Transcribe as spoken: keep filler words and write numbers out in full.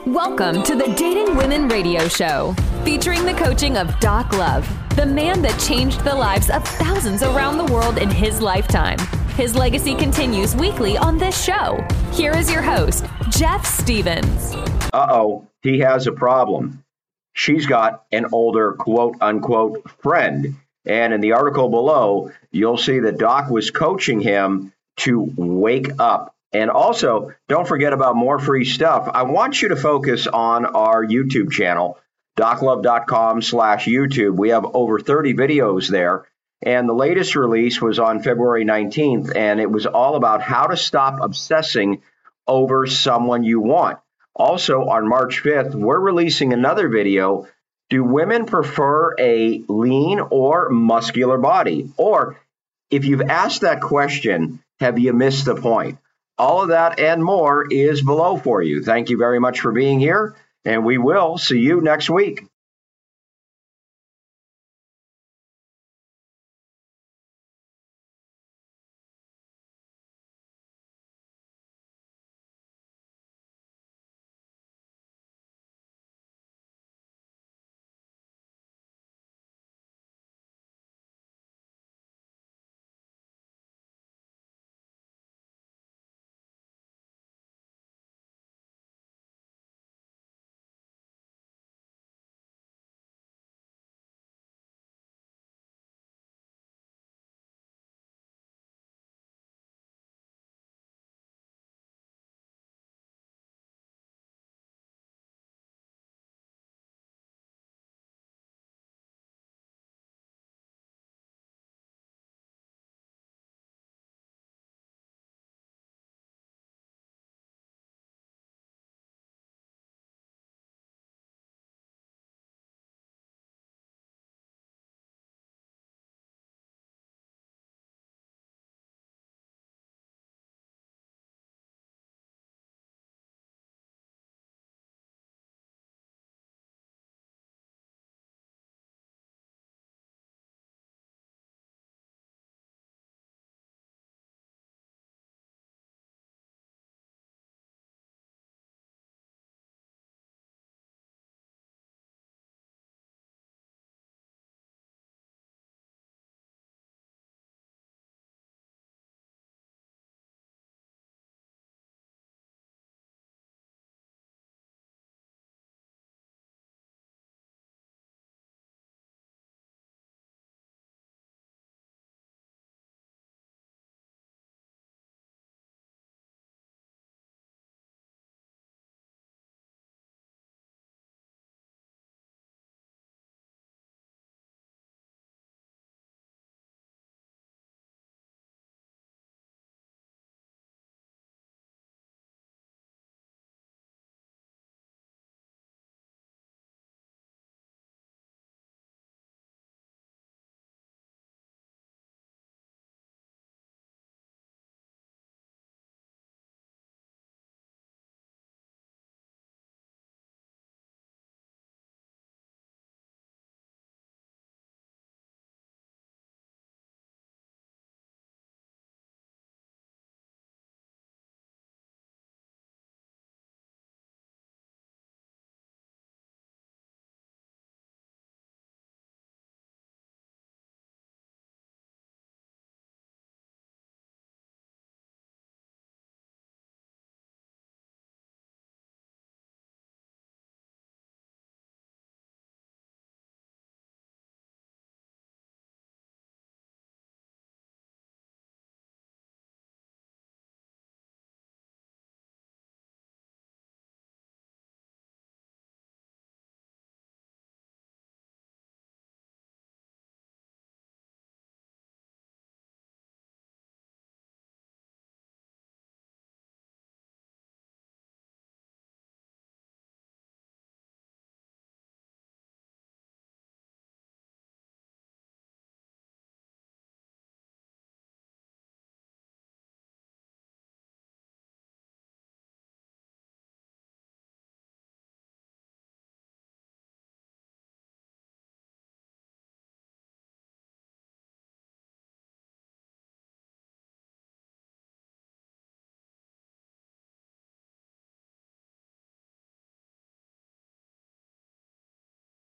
Welcome to the Dating Women Radio Show, featuring the coaching of Doc Love, the man that changed the lives of thousands around the world in his lifetime. His legacy continues weekly on this show. Here is your host, Jeff Stevens. Uh-oh, he has a problem. She's got an older quote-unquote friend. And in the article below, you'll see that Doc was coaching him to wake up. And also, don't forget about more free stuff. I want you to focus on our YouTube channel, doclove.com slash YouTube. We have over thirty videos there. And the latest release was on February nineteenth, and it was all about how to stop obsessing over someone you want. Also, on March fifth, we're releasing another video. Do women prefer a lean or muscular body? Or if you've asked that question, have you missed the point? All of that and more is below for you. Thank you very much for being here, and we will see you next week.